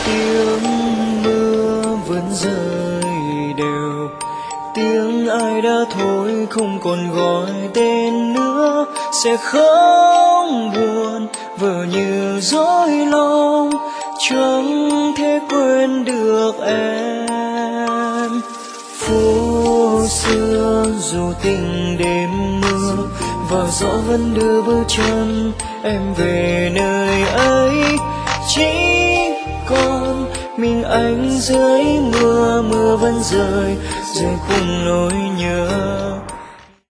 Tiếng mưa vẫn rơi đều, tiếng ai đã thôi không còn gọi tên nữa. Sẽ không buồn vờ như dối lòng, chẳng thể quên được em. Phố xưa dù tình đêm mưa và gió vẫn đưa bước chân em về nơi ấy. Chỉ còn mình anh dưới mưa, mưa vẫn rơi rơi cùng nỗi nhớ.